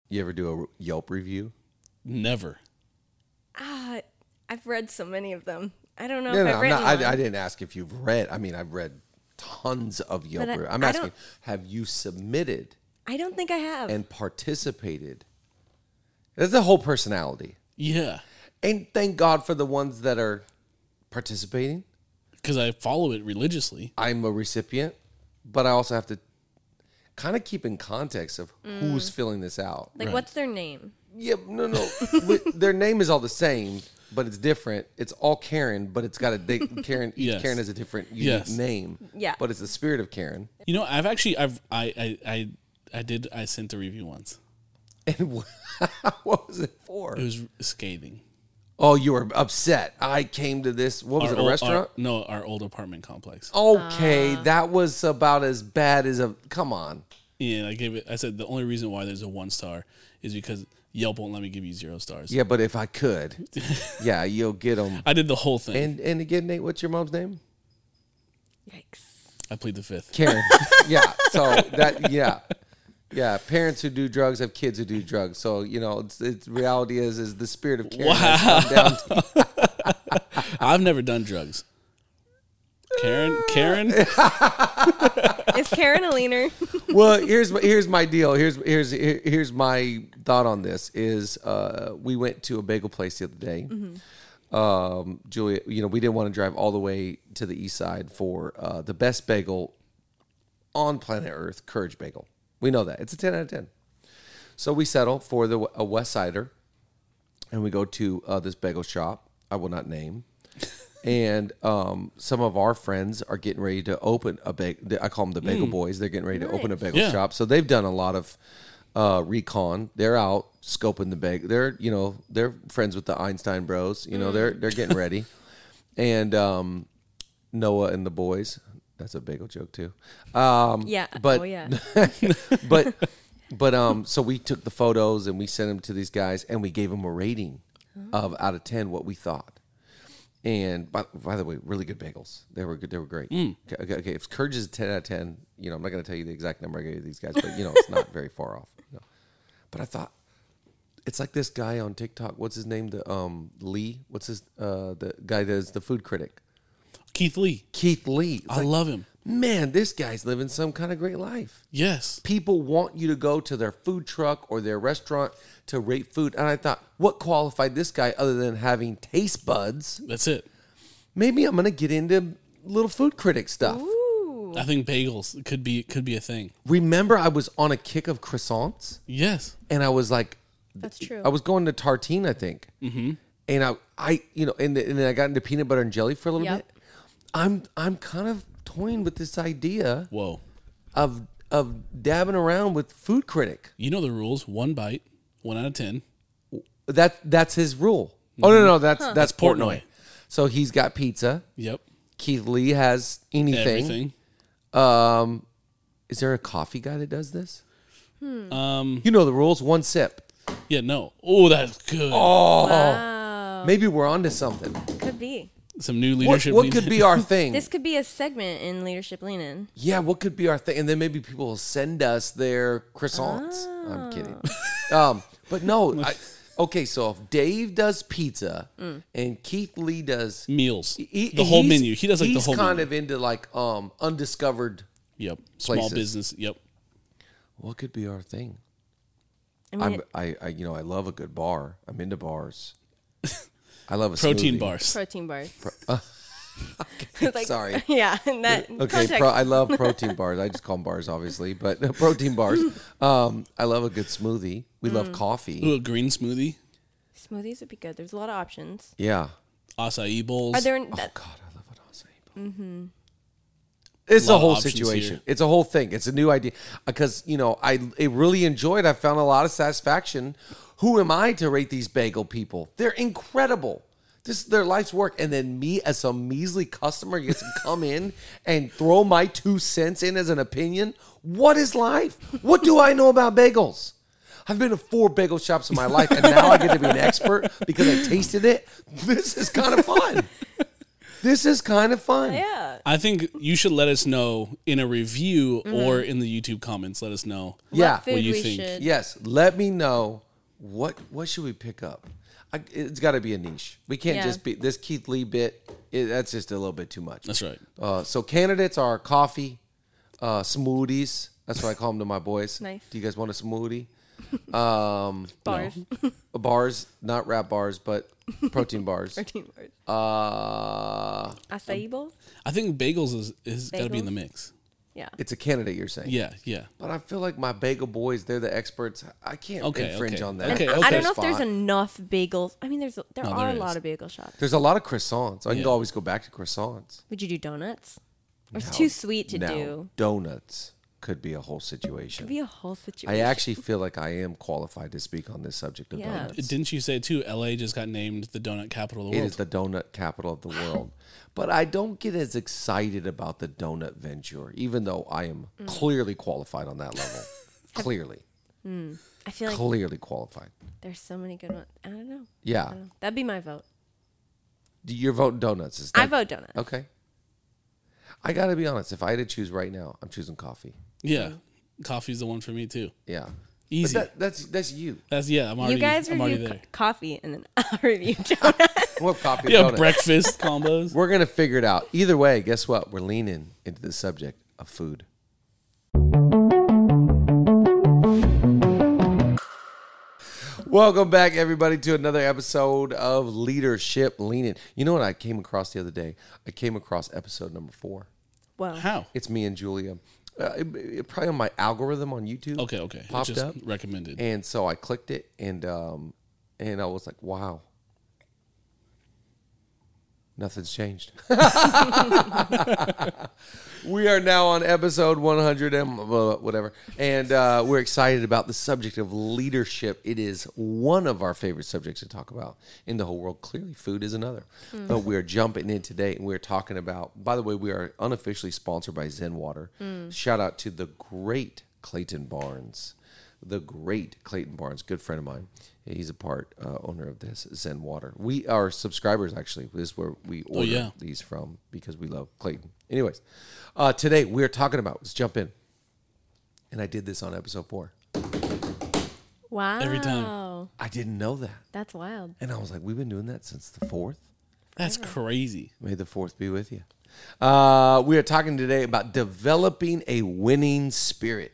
You ever do a Yelp review? Never. I've read so many of them. I don't know No, if no, I've written one. I didn't ask if you've read. I mean, I've read tons of Yelp reviews. I'm asking, have you submitted I don't think I have. and participated? That's the whole personality. Yeah. And thank God for the ones that are participating. Because I follow it religiously. I'm a recipient, but I also have to kind of keep in context of who's filling this out. Like, what's their name? Yeah, no. Their name is all the same, but it's different. It's all Karen, but it's got Karen. Each Yes. Karen has a different unique Yes. name. Yeah. But it's the spirit of Karen. You know, I sent a review once. And what was it for? It was scathing. Oh, you were upset. I came to this. What was it? A restaurant? Our old apartment complex. Okay, that was about as bad as a. Come on. And I said the only reason why there's a 1 star is because Yelp won't let me give you 0 stars. Yeah, but if I could, yeah, you'll get them. I did the whole thing. And again, Nate, what's your mom's name? Yikes. I plead the fifth. Karen. Yeah. So that. Yeah. Yeah. Parents who do drugs have kids who do drugs. So it's reality is the spirit of Karen. Has come down to I've never done drugs. Karen. Is Karen a leaner? Well, here's my deal. Here's my thought on this is we went to a bagel place the other day. Julia, we didn't want to drive all the way to the east side for the best bagel on planet Earth, Courage Bagel. We know that. It's a 10 out of 10. So we settle for a West Sider, and we go to this bagel shop I will not name. And some of our friends are getting ready to open a bagel. I call them the Bagel Boys. They're getting ready to open a bagel shop. So they've done a lot of recon. They're out scoping the bagel. They're friends with the Einstein Bros. They're getting ready. And Noah and the boys. That's a bagel joke too. Yeah. But, oh, yeah. but so we took the photos and we sent them to these guys and we gave them a rating of out of 10 what we thought. And by the way, really good bagels. They were good. They were great. Okay. If Courage is a 10 out of 10, I'm not going to tell you the exact number I gave these guys, but it's not very far off. But I thought it's like this guy on TikTok. What's his name? The Lee. What's his the guy that is the food critic? Keith Lee. It's I love him. Man, this guy's living some kind of great life. Yes. People want you to go to their food truck or their restaurant to rate food. And I thought, what qualified this guy other than having taste buds? That's it. Maybe I'm going to get into little food critic stuff. Ooh. I think bagels could be a thing. Remember, I was on a kick of croissants? Yes. And I was like, That's true. I was going to Tartine, I think. Mm-hmm. And and then I got into peanut butter and jelly for a little bit. I'm kind of toying with this idea Whoa. of dabbing around with food critic. You know the rules. 1 bite, 1 out of 10. That's his rule. Oh no, that's Portnoy. So he's got pizza. Yep. Keith Lee has anything. Everything. Is there a coffee guy that does this? Um. You know the rules. 1 sip. Yeah. No. Oh, that's good. Oh, Wow. maybe we're onto something. Could be. Some new leadership. What could be our thing? This could be a segment in Leadership Lean In. Yeah, what could be our thing? And then maybe people will send us their croissants. I'm kidding. But no. Okay, so if Dave does pizza and Keith Lee does meals, the whole menu. He does like the whole menu. He's kind menu. of into like undiscovered. Yep. Small places. business. Yep. What could be our thing? I mean, I love a good bar. I'm into bars. I love a Protein smoothie. bars. protein bars. Okay, Like, sorry. Yeah. In that Okay, context. I love protein bars. I just call them bars, obviously, but protein bars. I love a good smoothie. We love coffee. Ooh, a green smoothie. Smoothies would be good. There's a lot of options. Yeah. Acai bowls. Are there? Oh God, I love an acai bowl. It's a Lot of whole options situation. here. It's a whole thing. It's a new idea because I really enjoyed. I found a lot of satisfaction. Who am I to rate these bagel people? They're incredible. This is their life's work. And then me as a measly customer gets to come in and throw my 2 cents in as an opinion. What is life? What do I know about bagels? I've been to 4 bagel shops in my life, and now I get to be an expert because I tasted it. This is kind of fun. This is kind of fun. Yeah. I think you should let us know in a review or in the YouTube comments. Let us know. Yeah. What food What you we think? should. Yes, let me know what should we pick up. It's got to be a niche. We can't Yeah. just be this Keith Lee bit. That's just a little bit too much. That's right. So candidates are coffee, smoothies. That's what I call them to my boys. Nice. Do you guys want a smoothie? Bars. Bars, not rap bars, but protein bars. Protein bars. Acai bowls? I think bagels is got to be in the Bagels? mix. Yeah. It's a candidate, you're saying. Yeah, yeah. But I feel like my bagel boys, they're the experts. I can't infringe okay. on that. Okay, I don't know if Spot. there's enough bagels. I mean, there No, are there a lot is. of bagel shops. There's a lot of croissants. I can Yeah. always go back to croissants. Would you do donuts? Or it's Now- too sweet to now, do. Donuts could be a whole situation. Could be a whole situation. I actually feel like I am qualified to speak on this subject of Yeah. donuts. Didn't you say too? LA just got named the donut capital of the It world. is the donut capital of the world. But I don't get as excited about the donut venture, even though I am clearly qualified on that level. Clearly. I feel like Clearly qualified. there's so many good ones. I don't know. Yeah. That'd be my vote. You're voting donuts. Is I that- vote donuts. Okay. I got to be honest. If I had to choose right now, I'm choosing coffee. Yeah, coffee's the one for me too. Yeah. Easy. But that's you. That's I'm already. You guys I'm already review there. coffee and then I'll review donuts. What coffee and Yeah, donuts? breakfast combos. We're going to figure it out. Either way, guess what? We're leaning into the subject of food. Welcome back, everybody, to another episode of Leadership Leaning. You know what I came across the other day? I came across episode number 4. Well, How? It's me and Julia. It probably on my algorithm on YouTube. Okay. It Popped just up. recommended. And so I clicked it, and I was like, wow. Nothing's changed. We are now on episode 100 and whatever. And we're excited about the subject of leadership. It is one of our favorite subjects to talk about in the whole world. Clearly, food is another. But we're jumping in today, and we're talking about, by the way, we are unofficially sponsored by Zen Water. Shout out to the great Clayton Barnes. The great Clayton Barnes, good friend of mine. He's a part owner of this Zen Water. We are subscribers, actually. This is where we order these from because we love Clayton. Anyways, today we're talking about, let's jump in. And I did this on episode 4. wow. Every time. I didn't know that. That's wild. And I was like, we've been doing that since the 4th. That's crazy. May the 4th be with you. We are talking today about developing a winning spirit.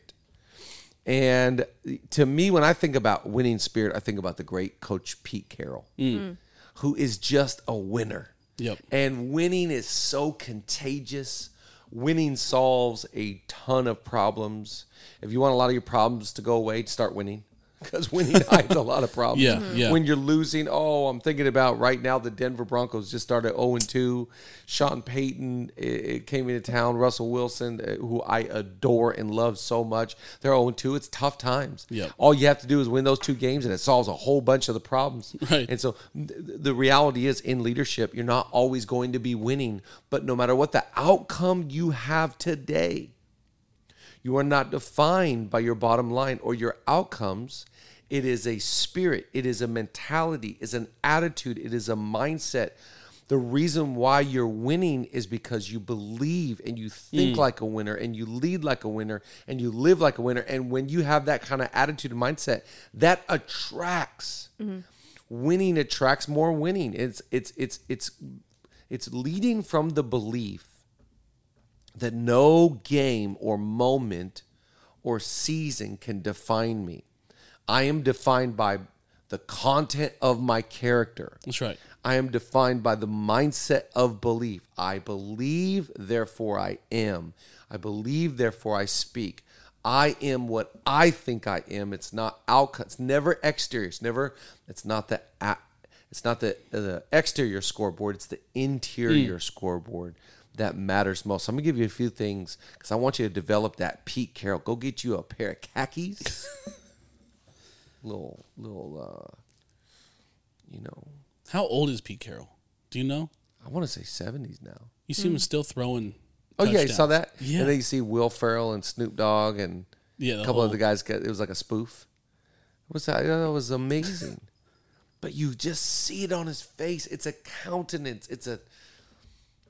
And to me, when I think about winning spirit, I think about the great Coach Pete Carroll, who is just a winner. Yep. And winning is so contagious. Winning solves a ton of problems. If you want a lot of your problems to go away, start winning. Because winning hides a lot of problems. Yeah, yeah. When you're losing, I'm thinking about right now the Denver Broncos just started 0-2. Sean Payton came into town. Russell Wilson, who I adore and love so much. They're 0-2. It's tough times. Yep. All you have to do is win those 2 games, and it solves a whole bunch of the problems. Right. And so the reality is, in leadership, you're not always going to be winning. But no matter what the outcome you have today, you are not defined by your bottom line or your outcomes. It is a spirit. It is a mentality. It's an attitude. It is a mindset. The reason why you're winning is because you believe and you think like a winner and you lead like a winner and you live like a winner. And when you have that kind of attitude and mindset, that attracts. Winning attracts more winning. It's leading from the belief that no game or moment or season can define me. I am defined by the content of my character. That's right. I am defined by the mindset of belief. I believe, therefore I am. I believe, therefore I speak. I am what I think I am. It's not outcome. It's never exterior. It's not the exterior scoreboard. It's the interior scoreboard that matters most. So I'm gonna give you a few things because I want you to develop that Pete Carroll. Go get you a pair of khakis. little How old is Pete Carroll? Do you know? I want to say 70s now. You see him still throwing. Oh yeah, you saw touchdowns. that? Yeah. And then you see Will Ferrell and Snoop Dogg and Yeah, a couple of the guys. It was like a spoof. That was amazing. But you just see it on his face. It's a countenance.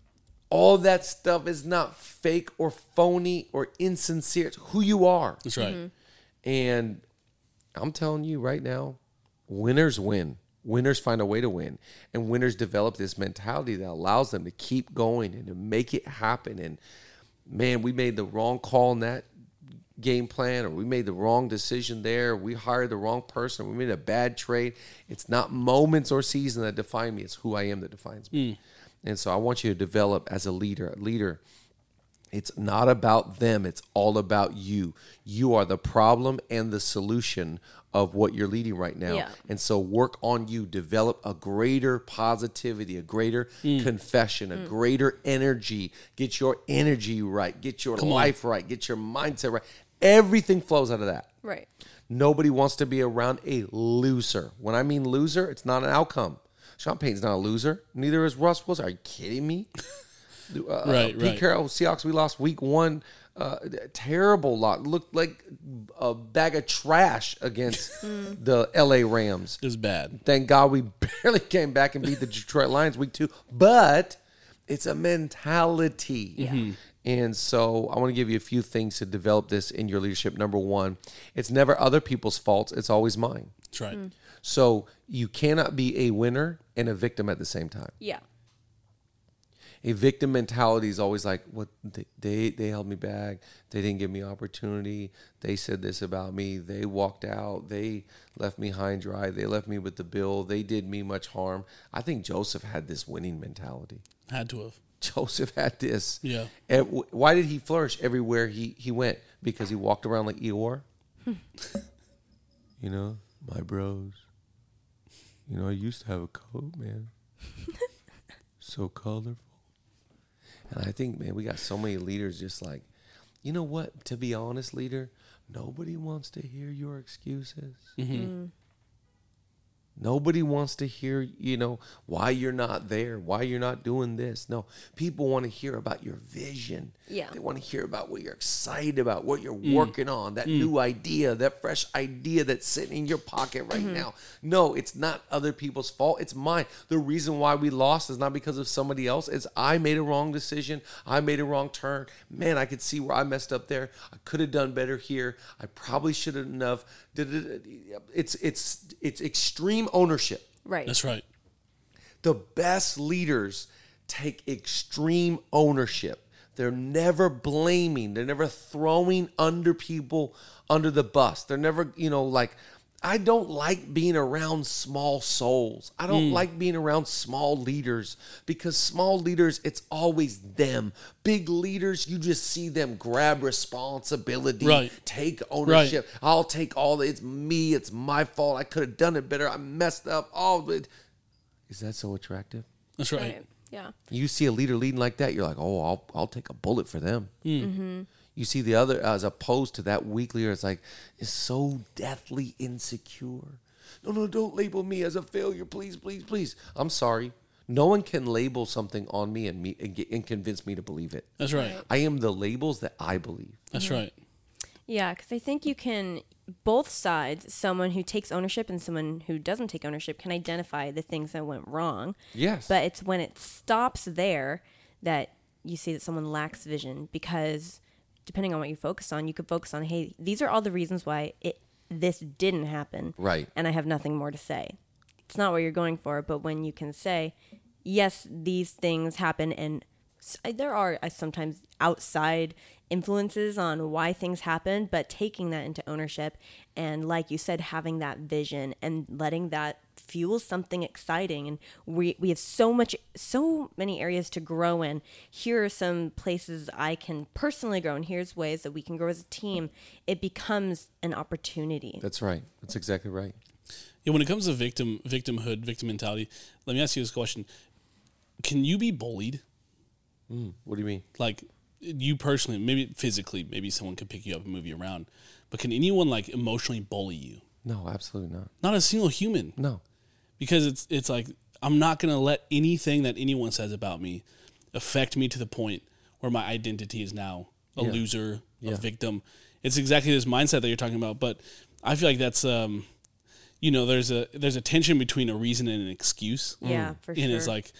All that stuff is not fake or phony or insincere. It's who you are. That's right. And I'm telling you right now, winners win. Winners find a way to win. And winners develop this mentality that allows them to keep going and to make it happen. And man, we made the wrong call in that game plan, or we made the wrong decision there. We hired the wrong person. We made a bad trade. It's not moments or season that define me. It's who I am that defines me. And so I want you to develop as a leader. A leader, it's not about them. It's all about you. You are the problem and the solution of what you're leading right now. Yeah. And so work on you. Develop a greater positivity, a greater confession, a greater energy. Get your energy right. Get your life right. Get your mindset right. Everything flows out of that. Right. Nobody wants to be around a loser. When I mean loser, it's not an outcome. Sean Payton's not a loser. Neither is Russ Wilson. Are you kidding me? Pete Carroll, Seahawks, we lost week 1. Terrible lot. Looked like a bag of trash against the LA Rams. It was bad. Thank God we barely came back and beat the Detroit Lions week 2. But it's a mentality. Yeah. And so I want to give you a few things to develop this in your leadership. Number 1, it's never other people's faults. It's always mine. That's right. So you cannot be a winner and a victim at the same time. Yeah. A victim mentality is always like, "What they held me back. They didn't give me opportunity. They said this about me. They walked out. They left me high and dry. They left me with the bill. They did me much harm." I think Joseph had this winning mentality. Had to have. Joseph had this. Yeah. And why did he flourish everywhere he went? Because he walked around like Eeyore. You know, my bros. You know, I used to have a coat, man. So colorful. And I think, man, we got so many leaders just like, you know what? To be honest, leader, nobody wants to hear your excuses. Nobody wants to hear, you know, why you're not there, why you're not doing this. No, people want to hear about your vision. Yeah. They want to hear about what you're excited about, what you're working on, that new idea, that fresh idea that's sitting in your pocket right now. No, it's not other people's fault. It's mine. The reason why we lost is not because of somebody else. It's I made a wrong decision. I made a wrong turn. Man, I could see where I messed up there. I could have done better here. I probably shouldn't have. It's extreme ownership. Right. That's right. The best leaders take extreme ownership. They're never blaming. They're never throwing people under the bus. They're never, you know, like, I don't like being around small souls. I don't like being around small leaders because small leaders, it's always them. Big leaders, you just see them grab responsibility, take ownership. I'll take all the, it's me, it's my fault. I could have done it better. I messed up. Is that so attractive? That's right. Yeah. You see a leader leading like that, you're like, oh, I'll take a bullet for them. You see the other, as opposed to that weak leader, it's like, is so deathly insecure. No, don't label me as a failure, please, please, please. I'm sorry. No one can label something on me and convince me to believe it. That's right. I am the labels that I believe. That's right. Yeah, because I think you can, both sides, someone who takes ownership and someone who doesn't take ownership, can identify the things that went wrong. Yes. But it's when it stops there that you see that someone lacks vision, because depending on what you focus on, you could focus on, hey, these are all the reasons why this didn't happen. Right. And I have nothing more to say. It's not what you're going for, but when you can say, yes, these things happen, and there are sometimes outside influences on why things happen, but taking that into ownership and, like you said, having that vision and letting that fuel something exciting. And we have so many areas to grow in. Here are some places I can personally grow, and here's ways that we can grow as a team. It becomes an opportunity. That's right. That's exactly right. Yeah, when it comes to victimhood, victim mentality, let me ask you this question. Can you be bullied? What do you mean? Like, you personally, maybe physically, maybe someone could pick you up and move you around, but can anyone like emotionally bully you? No, absolutely not. Not a single human. No. Because it's like, I'm not going to let anything that anyone says about me affect me to the point where my identity is now a loser, a victim. It's exactly this mindset that you're talking about. But I feel like that's, there's a tension between a reason and an excuse. Yeah, for sure. And it's like,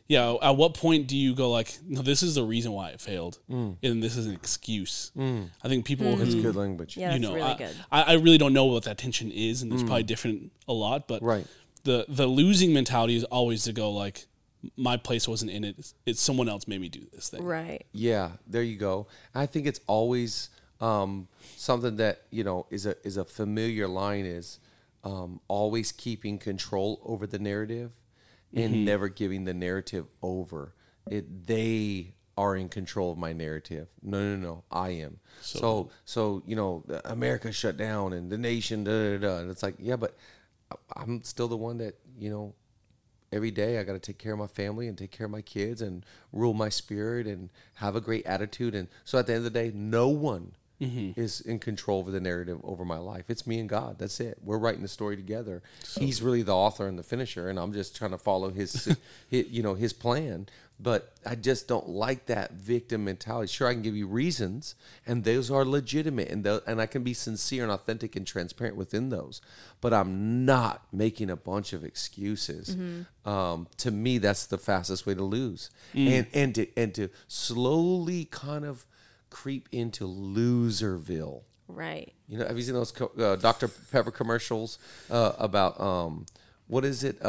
Yeah. At what point do you go like, no, this is the reason why it failed, and this is an excuse? I think people That's who good language. Yeah, that's really good. I really don't know what that tension is, and it's probably different a lot. But Right. the losing mentality is always to go like, my place wasn't in it. It's someone else made me do this thing. Right. Yeah, there you go. I think it's always something that is a familiar line is always keeping control over the narrative and never giving the narrative over. They are in control of my narrative. No, I am. So America shut down and the nation, and it's like, yeah, but I'm still the one that every day I got to take care of my family and take care of my kids and rule my spirit and have a great attitude. And so at the end of the day, no one is in control over the narrative over my life. It's me and God. That's it. We're writing the story together. He's really the author and the finisher, and I'm just trying to follow his plan. But I just don't like that victim mentality. Sure, I can give you reasons, and those are legitimate, and I can be sincere and authentic and transparent within those. But I'm not making a bunch of excuses. To me, that's the fastest way to lose, and to slowly kind of creep into loserville. Right. Have you seen those Dr. Pepper commercials about what is it?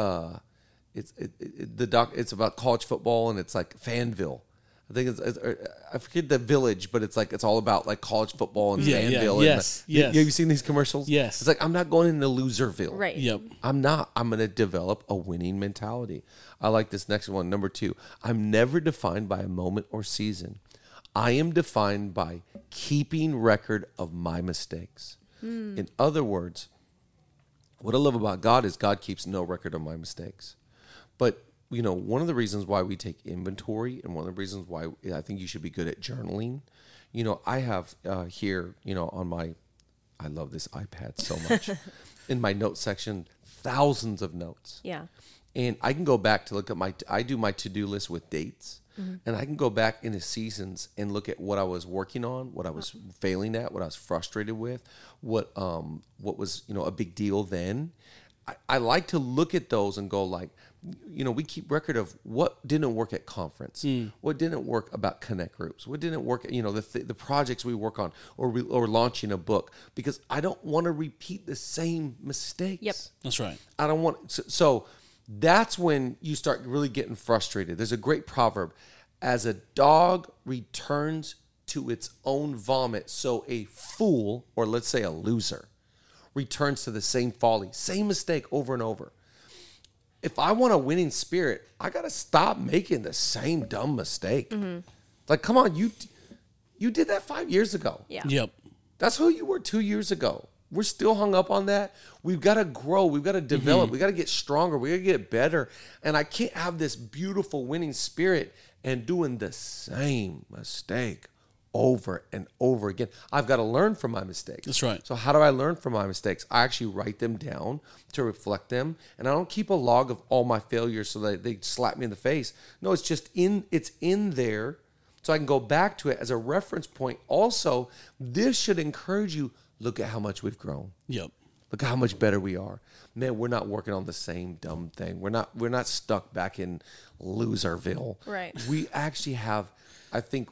It's about college football, and it's like Fanville. I think I forget the village, but it's like it's all about like college football and Fanville. Yes. Have you seen these commercials? Yes. It's like I'm not going into loserville. Right. Yep. I'm not. I'm going to develop a winning mentality. I like this next one, number 2. I'm never defined by a moment or season. I am defined by keeping record of my mistakes. In other words, what I love about God is God keeps no record of my mistakes. But, one of the reasons why we take inventory and one of the reasons why I think you should be good at journaling, I have here, on my, I love this iPad so much, in my notes section, thousands of notes. Yeah. And I can go back to look at I do my to-do list with dates. And I can go back into seasons and look at what I was working on, what I was failing at, what I was frustrated with, what was, a big deal then. I like to look at those and go like, we keep record of what didn't work at conference, what didn't work about connect groups, what didn't work, the projects we work on or launching a book, because I don't want to repeat the same mistakes. Yep. That's right. I don't want, so that's when you start really getting frustrated. There's a great proverb: as a dog returns to its own vomit, so a fool, or let's say a loser, returns to the same folly, same mistake over and over. If I want a winning spirit, I got to stop making the same dumb mistake. Like, come on, you did that 5 years ago. Yeah. Yep. That's who you were 2 years ago. We're still hung up on that. We've got to grow. We've got to develop. We got to get stronger. We got to get better. And I can't have this beautiful winning spirit and doing the same mistake over and over again. I've got to learn from my mistakes. That's right. So how do I learn from my mistakes? I actually write them down to reflect them. And I don't keep a log of all my failures so that they slap me in the face. No, it's just it's in there so I can go back to it as a reference point. Also, this should encourage you. Look at how much we've grown. Yep. Look at how much better we are. Man, we're not working on the same dumb thing. We're not stuck back in loserville. Right. We actually have, I think,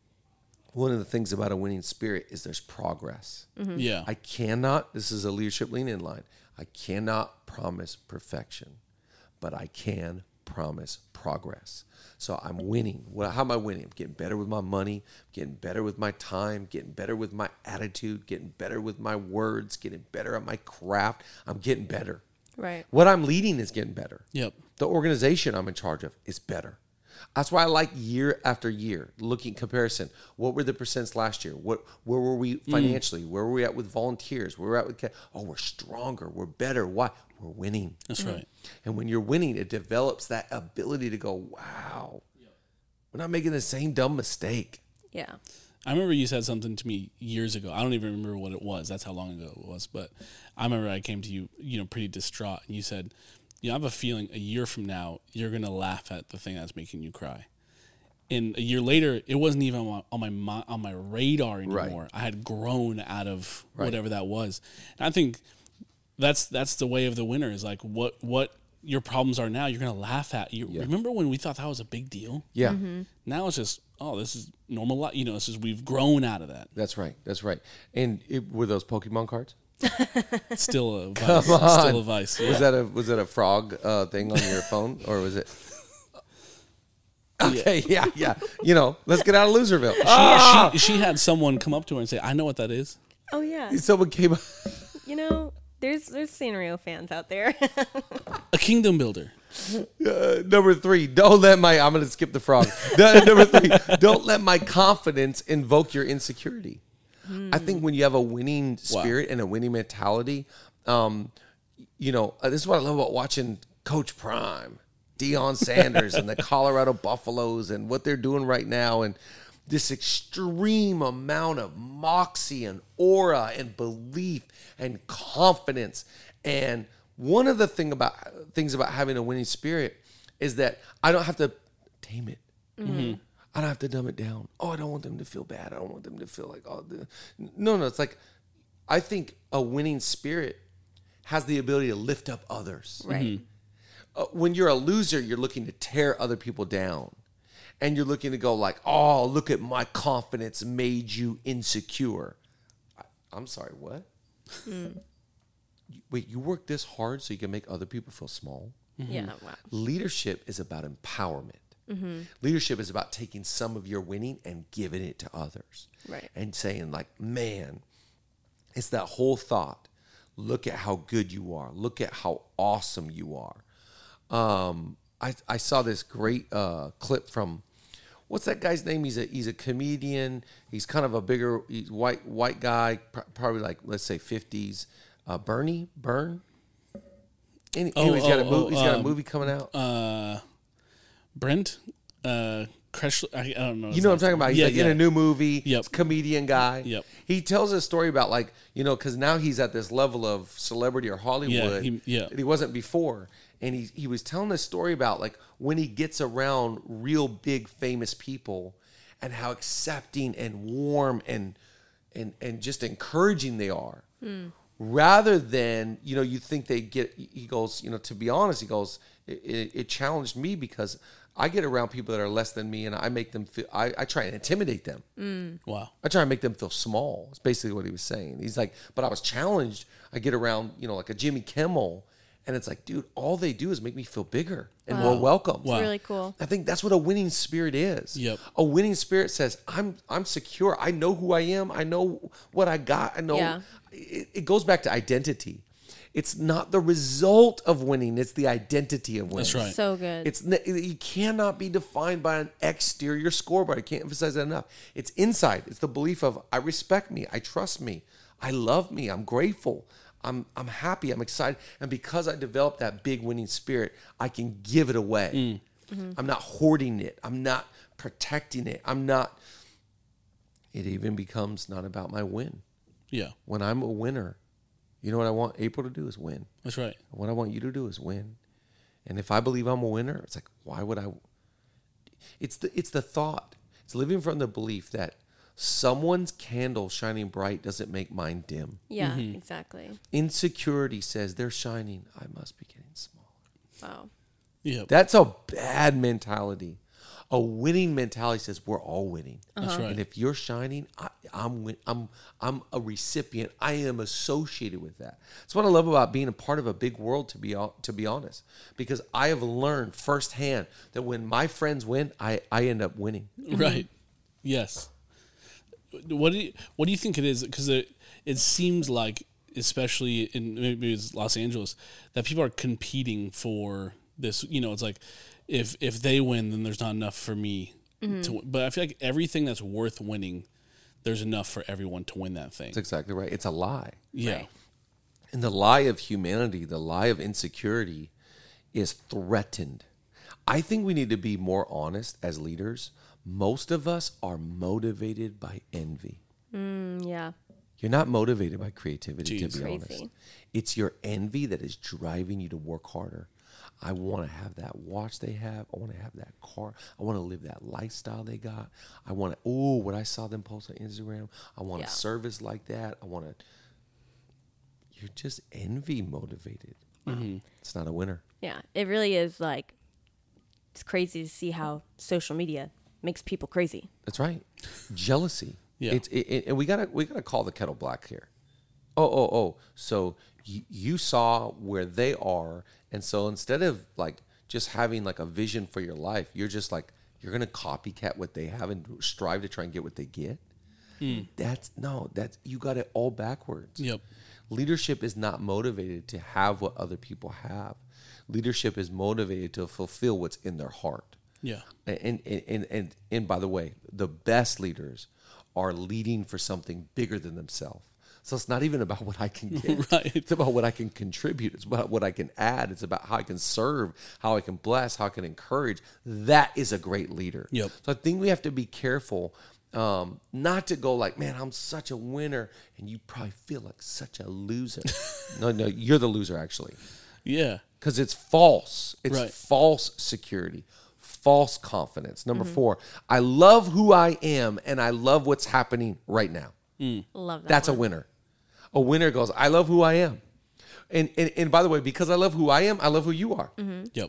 one of the things about a winning spirit is there's progress. Yeah. I cannot, this is a leadership lean-in line, I cannot promise perfection, but I can promise progress. So I'm winning. Well, how am I winning? I'm getting better with my money, getting better with my time, getting better with my attitude, getting better with my words, getting better at my craft. I'm getting better. Right. What I'm leading is getting better. Yep. The organization I'm in charge of is better. That's why I like year after year looking comparison. What were the percents last year? Where were we financially? Where were we at with volunteers? Where were we at with we're stronger. We're better. Why? We're winning. That's right. And when you're winning, it develops that ability to go, wow, we're not making the same dumb mistake. Yeah. I remember you said something to me years ago. I don't even remember what it was. That's how long ago it was. But I remember I came to you, pretty distraught. And you said, I have a feeling a year from now, you're going to laugh at the thing that's making you cry. And a year later, it wasn't even on my radar anymore. Right. I had grown out of whatever that was. And I think that's the way of the winner is like what your problems are now, you're going to laugh at. You remember when we thought that was a big deal? Yeah. Now it's just, this is normal life. It's just we've grown out of that. That's right. And were those Pokemon cards? Still a vice. Still a vice. Yeah. Was that a frog thing on your phone, or was it? Okay, yeah. Let's get out of Loserville. She had someone come up to her and say, "I know what that is." Oh yeah. Someone came up. There's Sanrio fans out there. A kingdom builder. Number 3, don't let my. I'm going to skip the frog. Number 3, don't let my confidence invoke your insecurity. I think when you have a winning spirit and a winning mentality, this is what I love about watching Coach Prime, Deion Sanders, and the Colorado Buffaloes, and what they're doing right now, and this extreme amount of moxie and aura and belief and confidence. And one of the things about having a winning spirit is that I don't have to tame it. Mm-hmm. I don't have to dumb it down. Oh, I don't want them to feel bad. I don't want them to feel like, no. It's like, I think a winning spirit has the ability to lift up others. Right. When you're a loser, you're looking to tear other people down. And you're looking to go like, oh, look at my confidence made you insecure. I'm sorry, what? Wait, you work this hard so you can make other people feel small? Mm-hmm. Yeah, wow. Leadership is about empowerment. Mm-hmm. Leadership is about taking some of your winning and giving it to others. Right. And saying like, man, it's that whole thought. Look at how good you are. Look at how awesome you are. I saw this great clip from, what's that guy's name? He's a comedian. He's kind of a bigger white guy, probably like, let's say 50s. Byrne. He's got a movie coming out. Brent Kreschler, I don't know. You know what I'm talking about? He's in a new movie. Yep. He's a comedian guy. Yep. He tells a story about because now he's at this level of celebrity or Hollywood that he wasn't before. And he was telling this story about like when he gets around real big famous people and how accepting and warm and just encouraging they are. Rather than, you think they get, he goes, to be honest, he goes, it challenged me because I get around people that are less than me and I make them feel, I try and intimidate them. Wow. I try and make them feel small. It's basically what he was saying. He's like, but I was challenged. I get around, like a Jimmy Kimmel, and it's like, dude, all they do is make me feel bigger and more welcome. It's really cool. I think that's what a winning spirit is. Yep. A winning spirit says, I'm secure. I know who I am. I know what I got. I know. Yeah. It goes back to identity. It's not the result of winning. It's the identity of winning. That's right. So good. You cannot be defined by an exterior scoreboard. I can't emphasize that enough. It's inside. It's the belief of I respect me. I trust me. I love me. I'm grateful. I'm happy. I'm excited. And because I developed that big winning spirit, I can give it away. Mm-hmm. I'm not hoarding it. I'm not protecting it. It even becomes not about my win. Yeah. When I'm a winner, you know what I want April to do is win. That's right. What I want you to do is win. And if I believe I'm a winner, it's like, why would I? It's the thought. It's living from the belief that someone's candle shining bright doesn't make mine dim. Yeah, exactly. Insecurity says they're shining. I must be getting smaller. Wow. Yeah. That's a bad mentality. A winning mentality says we're all winning. That's right. And if you're shining, I'm a recipient. I am associated with that. That's what I love about being a part of a big world. To be honest, because I have learned firsthand that when my friends win, I end up winning. Right. Yes. What do you think it is? Because it seems like, especially in maybe it's Los Angeles, that people are competing for this. It's like if they win, then there's not enough for me to win. But I feel like everything that's worth winning, there's enough for everyone to win that thing. That's exactly right. It's a lie. Yeah. Right. And the lie of humanity, the lie of insecurity is threatened. I think we need to be more honest as leaders. Most of us are motivated by envy. Yeah. You're not motivated by creativity, Jeez. to be Crazy. honest. It's your envy that is driving you to work harder. I want to have that watch they have. I want to have that car. I want to live that lifestyle they got. I want to, what I saw them post on Instagram. I want a service like that. You're just envy motivated. It's not a winner. Yeah, it really is like, it's crazy to see how social media makes people crazy. That's right. Jealousy. Yeah. And we gotta call the kettle black here. Oh. So you saw where they are, and so instead of like just having like a vision for your life, you're just like, you're gonna copycat what they have and strive to try and get what they get. That's you got it all backwards. Yep. Leadership is not motivated to have what other people have. Leadership is motivated to fulfill what's in their heart. Yeah. And by the way, the best leaders are leading for something bigger than themselves. So it's not even about what I can get. Right. It's about what I can contribute. It's about what I can add. It's about how I can serve, how I can bless, how I can encourage. That is a great leader. Yep. So I think we have to be careful not to go like, man, I'm such a winner, and you probably feel like such a loser. No, you're the loser actually. Yeah. Because it's false. It's Right. false security, false confidence. Number 4, I love who I am, and I love what's happening right now. Love that. That's a winner. A winner goes, I love who I am. And by the way, because I love who I am, I love who you are. Yep.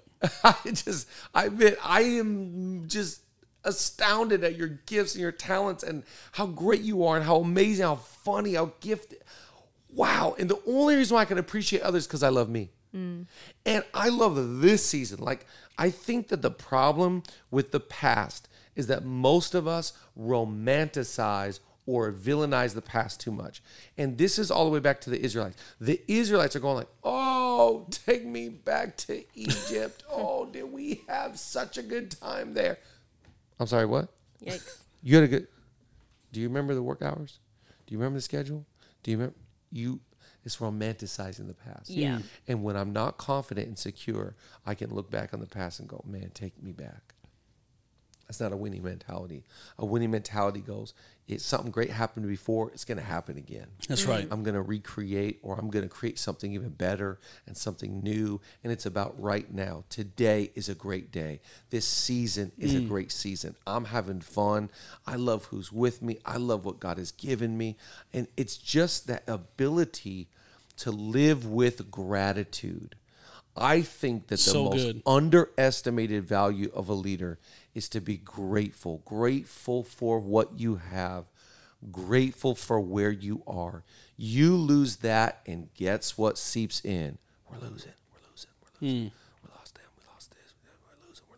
I am just astounded at your gifts and your talents and how great you are and how amazing, how funny, how gifted. Wow. And the only reason why I can appreciate others is because I love me. And I love this season. Like, I think that the problem with the past is that most of us romanticize or villainize the past too much. And this is all the way back to the Israelites. The Israelites are going like, oh, take me back to Egypt. Oh, did we have such a good time there? I'm sorry, what? Yikes. You had a good... Do you remember the work hours? Do you remember the schedule? Do you remember... It's romanticizing the past. Yeah. And when I'm not confident and secure, I can look back on the past and go, man, take me back. That's not a winning mentality. A winning mentality goes, it's something great happened before, it's going to happen again. That's right. I'm going to recreate, or I'm going to create something even better and something new. And it's about right now. Today is a great day. This season is a great season. I'm having fun. I love who's with me. I love what God has given me. And it's just that ability to live with gratitude. I think that the So most good. underestimated value of a leader is to be grateful. Grateful for what you have. Grateful for where you are. You lose that, and guess what seeps in? We're losing. We lost them. We lost this. We're losing.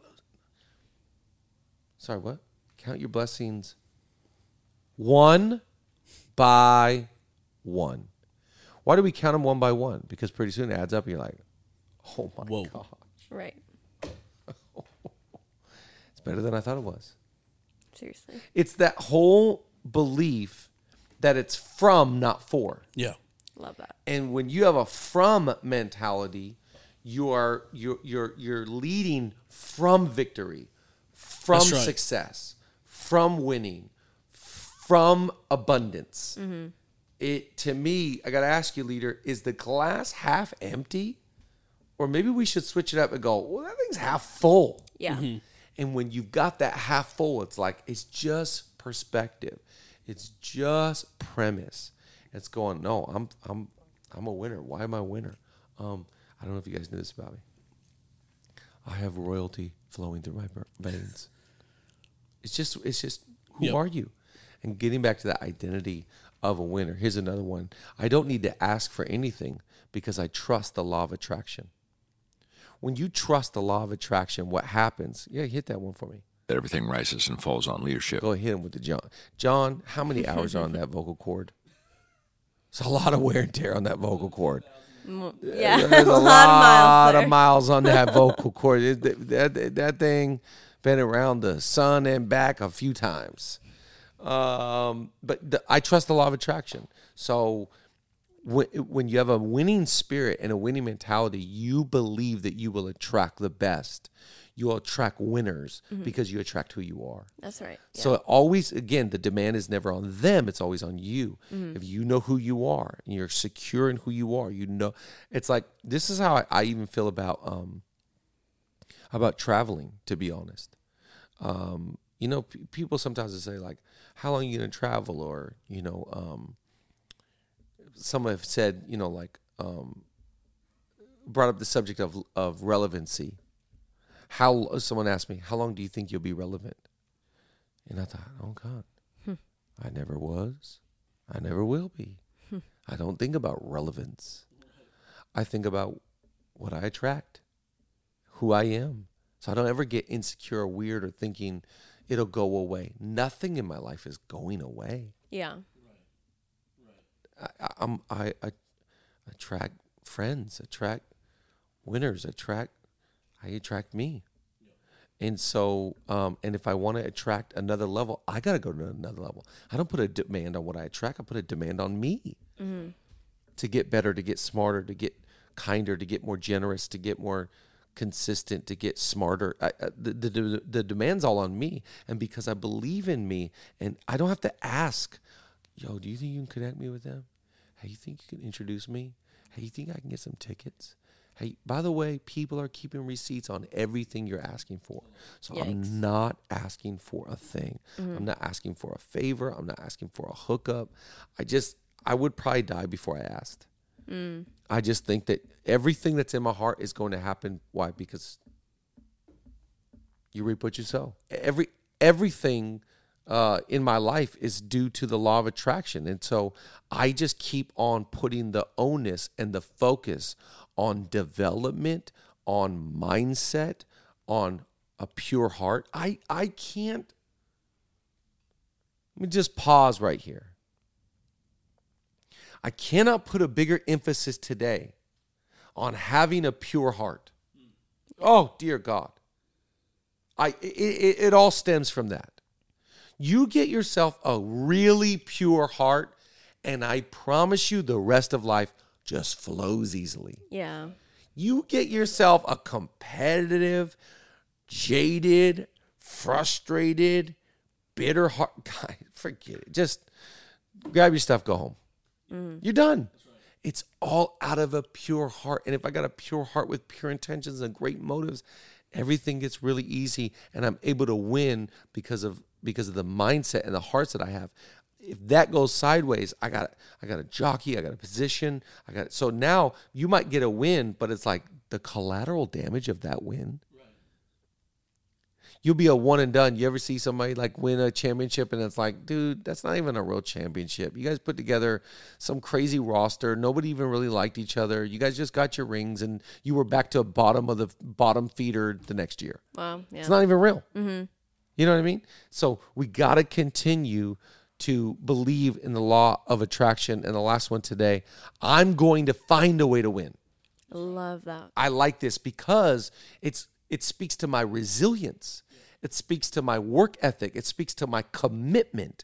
Sorry, what? Count your blessings one by one. Why do we count them one by one? Because pretty soon it adds up and you're like, oh my Whoa. gosh. Right. It's better than I thought it was. Seriously. It's that whole belief that it's from, not for. Yeah. Love that. And when you have a from mentality, you're leading from victory, from That's right. success, from winning, from abundance. It, to me, I got to ask you, leader, is the glass half empty? Or maybe we should switch it up and go, well, that thing's half full. Yeah. And when you've got that half full, it's like, it's just perspective. It's just premise. It's going, no, I'm a winner. Why am I a winner? I don't know if you guys knew this about me. I have royalty flowing through my veins. It's just who Yep. are you? And getting back to that identity of a winner. Here's another one. I don't need to ask for anything because I trust the law of attraction. When you trust the law of attraction, what happens? Yeah, hit that one for me. That everything rises and falls on leadership. Go hit him with the John. John, how many hours are on that vocal cord? It's a lot of wear and tear on that vocal cord. Yeah. There's a lot lot of of miles miles on that vocal cord. That thing been around the sun and back a few times. But I trust the law of attraction. So when you have a winning spirit and a winning mentality, you believe that you will attract the best. You will attract winners because you attract who you are. That's right. Yeah. So it always, again, the demand is never on them. It's always on you. If you know who you are and you're secure in who you are, you know, it's like, this is how I even feel about traveling, to be honest. You know, people sometimes will say like, how long are you going to travel? Or, you know, some have said, you know, like, brought up the subject of relevancy. Someone asked me, how long do you think you'll be relevant? And I thought, oh God, I never was. I never will be. I don't think about relevance. I think about what I attract, who I am. So I don't ever get insecure or weird or thinking it'll go away. Nothing in my life is going away. Yeah. I attract friends, attract winners, I attract me. And so, and if I want to attract another level, I got to go to another level. I don't put a demand on what I attract. I put a demand on me to get better, to get smarter, to get kinder, to get more generous, to get more consistent, to get smarter. The demand's all on me. And because I believe in me, and I don't have to ask, yo, do you think you can connect me with them? Hey, you think you can introduce me? Hey, you think I can get some tickets? Hey, by the way, people are keeping receipts on everything you're asking for. So Yikes. I'm not asking for a thing. I'm not asking for a favor. I'm not asking for a hookup. I would probably die before I asked. I just think that everything that's in my heart is going to happen. Why? Because you reap what you sow. Everything in my life is due to the law of attraction. And so I just keep on putting the onus and the focus on development, on mindset, on a pure heart. I can't. Let me just pause right here. I cannot put a bigger emphasis today on having a pure heart. Oh, dear God. It all stems from that. You get yourself a really pure heart, and I promise you the rest of life just flows easily. Yeah. You get yourself a competitive, jaded, frustrated, bitter heart. God, forget it. Just grab your stuff, go home. You're done. It's all out of a pure heart. And if I got a pure heart with pure intentions and great motives, everything gets really easy, and I'm able to win because of the mindset and the hearts that I have. If that goes sideways, I got a jockey, I got a position, so now you might get a win, but it's like the collateral damage of that win. Right. You'll be a one and done. You ever see somebody like win a championship and it's like, dude, that's not even a real championship. You guys put together some crazy roster. Nobody even really liked each other. You guys just got your rings and you were back to a bottom feeder the next year. Wow. Yeah. It's not even real. Mm-hmm. You know what I mean? So we got to continue to believe in the law of attraction. And the last one today, I'm going to find a way to win. Love that. I like this because it speaks to my resilience. It speaks to my work ethic. It speaks to my commitment.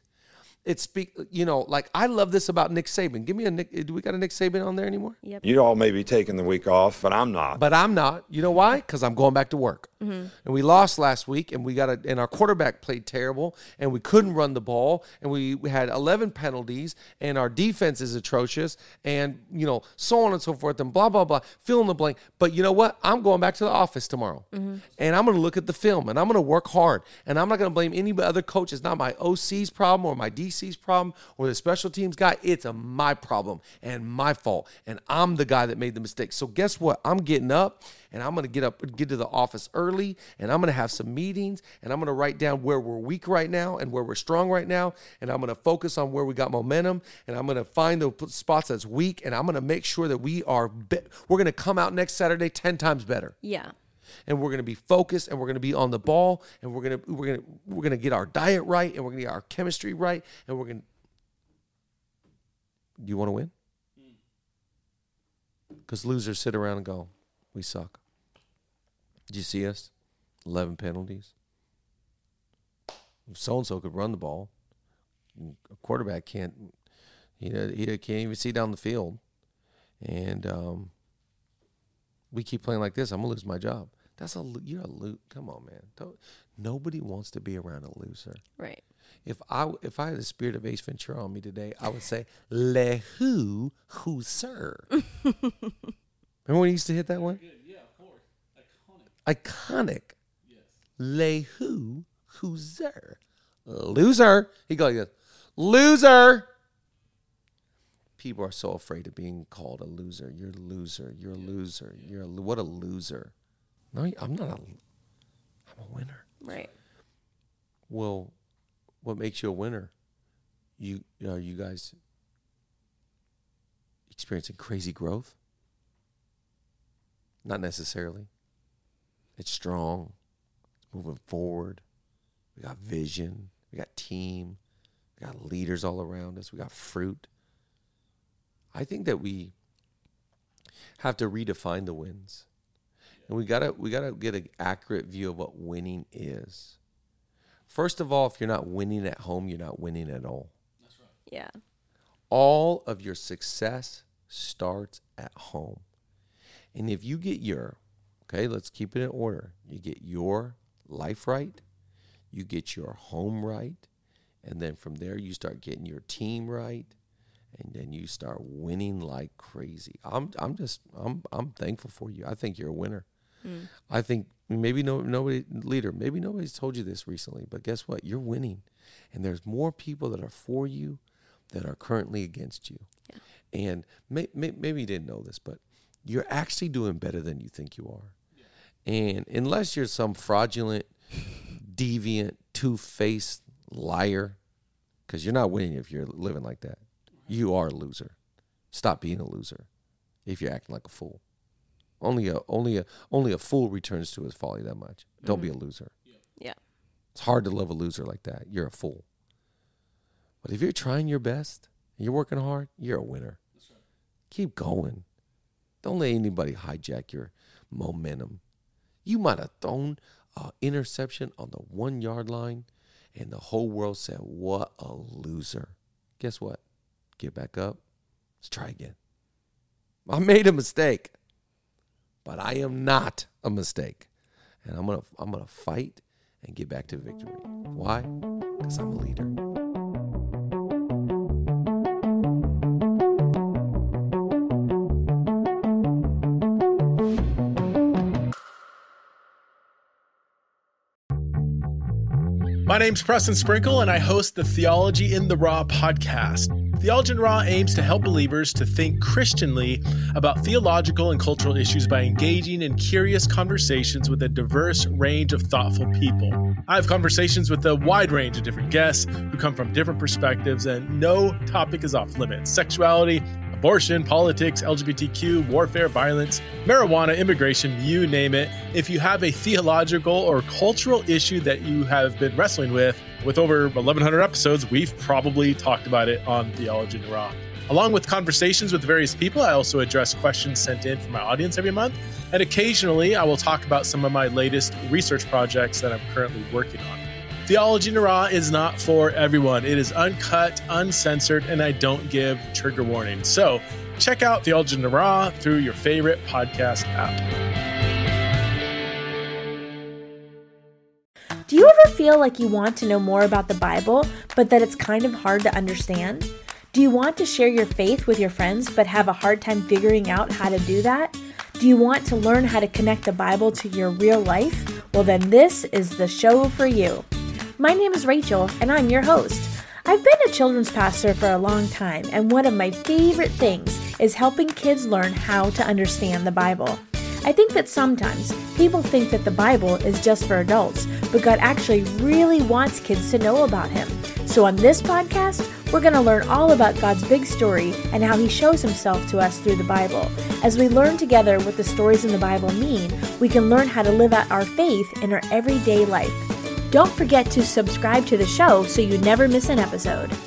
Like I love this about Nick Saban. Give me a Nick. Do we got a Nick Saban on there anymore? Yep. You all may be taking the week off, but I'm not. You know why? Because I'm going back to work. Mm-hmm. And we lost last week, and and our quarterback played terrible, and we couldn't run the ball, and we had 11 penalties, and our defense is atrocious, and so on and so forth, and blah blah blah. Fill in the blank. But you know what? I'm going back to the office tomorrow, and I'm going to look at the film, and I'm going to work hard, and I'm not going to blame any other coach. It's not my OC's problem or my DC's problem or the special teams guy. It's my problem and my fault, and I'm the guy that made the mistake. So guess what? I'm getting up, and I'm going to get to the office early, and I'm going to have some meetings, and I'm going to write down where we're weak right now and where we're strong right now, and I'm going to focus on where we got momentum, and I'm going to find the spots that's weak, and I'm going to make sure that we're going to come out next Saturday 10 times better. Yeah. And we're going to be focused, and we're going to be on the ball, and we're going to get our diet right, and we're going to get our chemistry right, and we're going to. You want to win? Because losers sit around and go, we suck. Did you see us? 11 penalties. So-and-so could run the ball. A quarterback can't, he can't even see down the field. And we keep playing like this, I'm going to lose my job. You're a loser. Come on, man. Nobody wants to be around a loser. Right. If I had the spirit of Ace Ventura on me today, I would say, Le who sir. Remember when he used to hit that one? Yeah, of course. Iconic. Yes. Le who sir. Loser. He goes, loser. people are so afraid of being called a loser. You're a loser. You're a loser. What a loser. No, I'm not I'm a winner. Right. Well, what makes you a winner? You guys experiencing crazy growth? Not necessarily. It's strong. It's moving forward. We got vision. We got team. We got leaders all around us. We got fruit. I think that we have to redefine the wins. And we gotta get an accurate view of what winning is. First of all, if you're not winning at home, you're not winning at all. That's right. Yeah. All of your success starts at home. And if you get let's keep it in order. You get your life right, you get your home right, and then from there you start getting your team right, and then you start winning like crazy. I'm thankful for you. I think you're a winner. I think maybe maybe nobody's told you this recently, but guess what? You're winning. And there's more people that are for you that are currently against you. Yeah. And maybe you didn't know this, but you're actually doing better than you think you are. Yeah. And unless you're some fraudulent, deviant, two-faced liar, because you're not winning if you're living like that. You are a loser. Stop being a loser if you're acting like a fool. Only a fool returns to his folly that much. Don't be a loser. Yeah. It's hard to love a loser like that. You're a fool. But if you're trying your best and you're working hard, you're a winner. That's right. Keep going. Don't let anybody hijack your momentum. You might have thrown an interception on the 1 yard line and the whole world said, what a loser. Guess what? Get back up. Let's try again. I made a mistake. But I am not a mistake. And I'm gonna fight and get back to victory. Why? Because I'm a leader. My name's Preston Sprinkle, and I host the Theology in the Raw podcast. Theology in the Raw aims to help believers to think Christianly about theological and cultural issues by engaging in curious conversations with a diverse range of thoughtful people. I have conversations with a wide range of different guests who come from different perspectives, and no topic is off limits. Sexuality, abortion, politics, LGBTQ, warfare, violence, marijuana, immigration, you name it. If you have a theological or cultural issue that you have been wrestling with over 1,100 episodes, we've probably talked about it on Theology in the Raw. Along with conversations with various people, I also address questions sent in from my audience every month. And occasionally, I will talk about some of my latest research projects that I'm currently working on. Theology in the Raw is not for everyone. It is uncut, uncensored, and I don't give trigger warnings. So check out Theology in the Raw through your favorite podcast app. Do you ever feel like you want to know more about the Bible, but that it's kind of hard to understand? Do you want to share your faith with your friends, but have a hard time figuring out how to do that? Do you want to learn how to connect the Bible to your real life? Well, then this is the show for you. My name is Rachel, and I'm your host. I've been a children's pastor for a long time, and one of my favorite things is helping kids learn how to understand the Bible. I think that sometimes people think that the Bible is just for adults, but God actually really wants kids to know about Him. So on this podcast, we're going to learn all about God's big story and how He shows Himself to us through the Bible. As we learn together what the stories in the Bible mean, we can learn how to live out our faith in our everyday life. Don't forget to subscribe to the show so you never miss an episode.